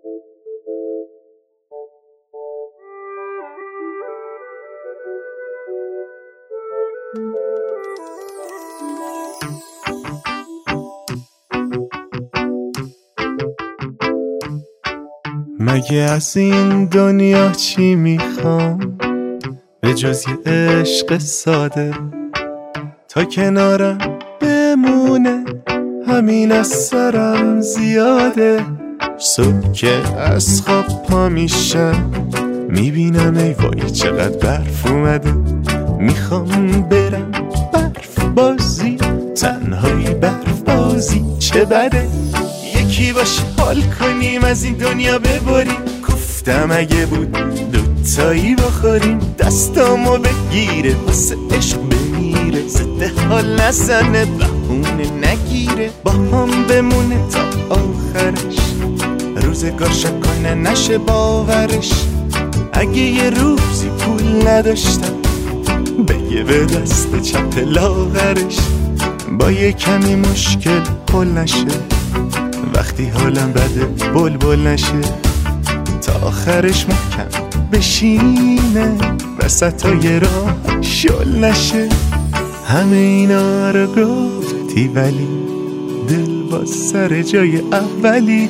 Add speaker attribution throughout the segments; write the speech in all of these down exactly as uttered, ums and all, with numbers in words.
Speaker 1: مگه از این دنیا چی میخوام به جز یه عشق ساده، تا کنارم بمونه همین از سرم زیاده. صبح که از خواب پا میشم میبینم ای وای چقدر برف اومده. میخوام برم برف بازی، تنهایی برف بازی چه بده. یکی باشه حال کنیم از این دنیا ببریم، گفتم اگه بود دوتایی بخوریم. دستامو بگیره واسه عشق بمیره، زده حال نزنه بهونه نگیره. با هم بمونه تا آخرش، روزگار شکنه نشه باورش. اگه یه روزی پول نداشتم بگه به دست چپ لاغرش. با یه کمی مشکل حل نشه، وقتی حالم بده بل بل نشه. تا آخرش محکم بشینه، وسطای راه شل نشه. همه اینا رو گفتی ولی دل با سر جای اولی.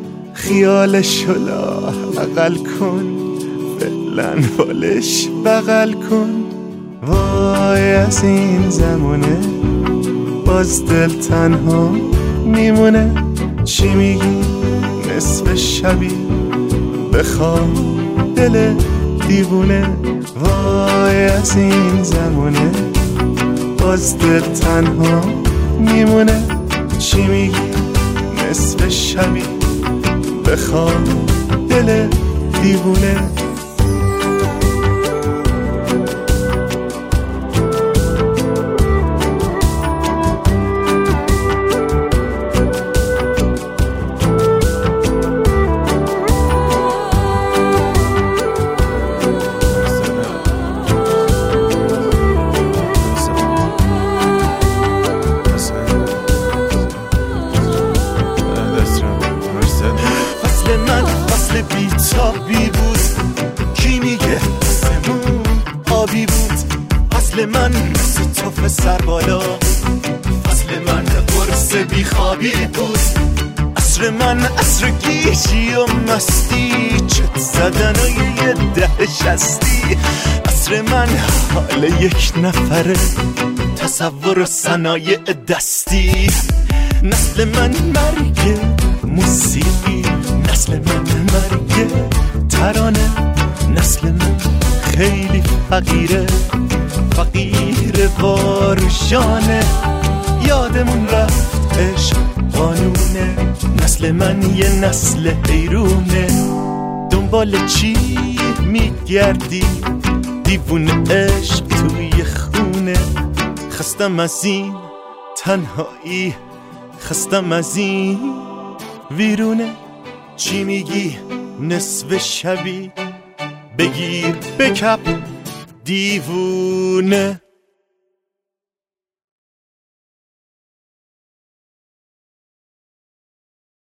Speaker 1: خیالش شلا بغل کن، فعلا بالش بغل کن. وای از این زمونه باز دل تنها میمونه. چی میگی نصف شبی بخواب دل دیوونه. وای از این زمونه باز دل تنها میمونه. چی میگی نصف شبی بخواب دل دیوونه. بیتابی بود کی میگه سمون آبی بود. فصل من مثل توف سر بالا، فصل من قرص بیخوابی بود. عصر من عصر گیجی و مستی، چت زدن و یه ده شستی. عصر من حال یک نفره، تصور و صنایع دستی. نسل من مرگ موسیقی، نسل من مرگ ترانه. نسل من خیلی فقیره، فقیر واروشانه. یادمون رفت عشق قانونه، نسل من یه نسل حیرونه. دنبال چی میگردی دیوونه عشق توی خونه. خستم از این تنهایی، خستم از این ویرونه. چی میگی نصف شبی بگیر بکپ دیوونه.